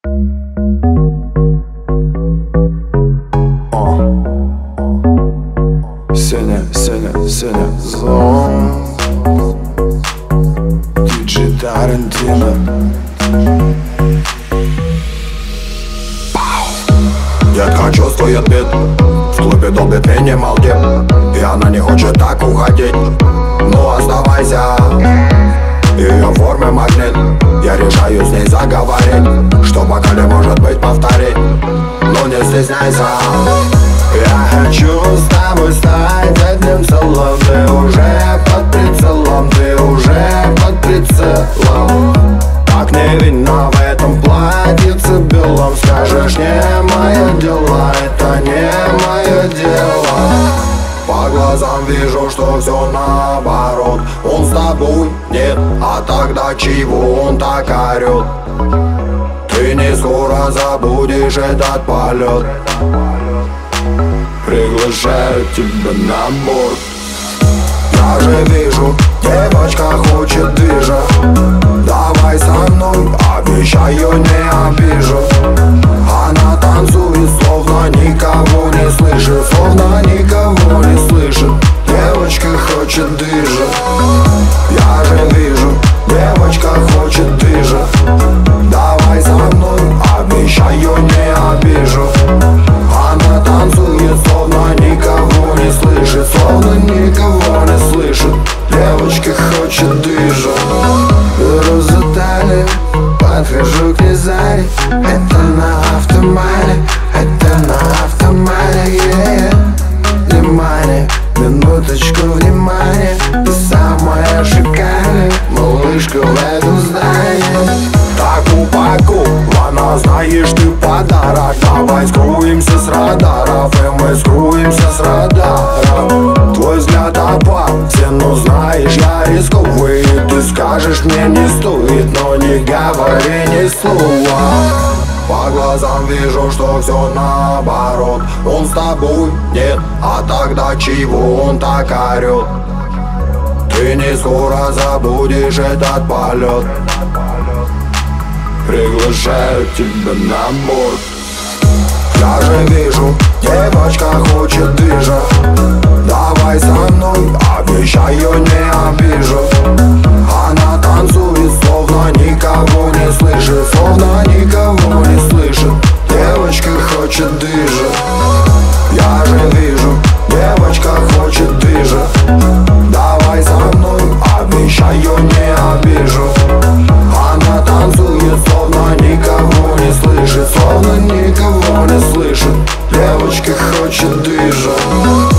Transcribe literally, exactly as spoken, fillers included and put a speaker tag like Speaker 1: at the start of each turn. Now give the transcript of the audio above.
Speaker 1: Сеня, Сеня, Сеня, Зон Диджей Тарантино. Детка чувствует бит, в клубе долбит минимал дип, и она не хочет так уходить. Ну оставайся, ее в форме магнит. Я решаю с ней заговорить, что пока не может быть повторить. Ну не стесняйся. Я хочу с тобой стать одним целым. Ты уже под прицелом, ты уже под прицелом. Так невинно в этом платьице белом. Скажешь, не мое дело, это не мое дело. По глазам вижу, что все наоборот. Он с тобой нет, а тогда чего он так орет? Ты не скоро забудешь этот полет. Приглашаю тебя на борт. Я же вижу, девочка хочет движа. Давай со мной, обещаю, не обижу. Она танцует, словно никого не слышит. Словно никого не слышит. Девочка хочет движа. Я же вижу, девочка хочет движа. Давай со мной, обещаю, не обижу. Она танцует, словно никого не слышит. Словно никого не слышит. Девочка хочет движа. Беру за талию, подхожу к ней сзади. Это на автомате, это на автомате, yeah. Внимание, минуточку внимания. Ты самая шикарная малышка в этом здании. Так упакована, знаешь, ты подарок. Давай скроемся с радаров, и мы скроемся с радаров. Твой взгляд опасен, но знаешь, я рисковый. Ты скажешь, мне не стоит, но не говори ни слова. По глазам вижу, что все наоборот. Он с тобой нет, а тогда чего он так орет? Ты не скоро забудешь этот полет. Приглашаю тебя на борт. Я же вижу, девочка хочет движа. Давай со мной, обещаю, не обижу. Она танцует, словно никого не слышит. Словно никого не слышит. Девочка хочет движа. Я же вижу, девочка хочет движа. Давай со мной, обещаю, не обижу. Она танцует, словно никого не слышит. Словно никого не слышит. Девочка хочет движа.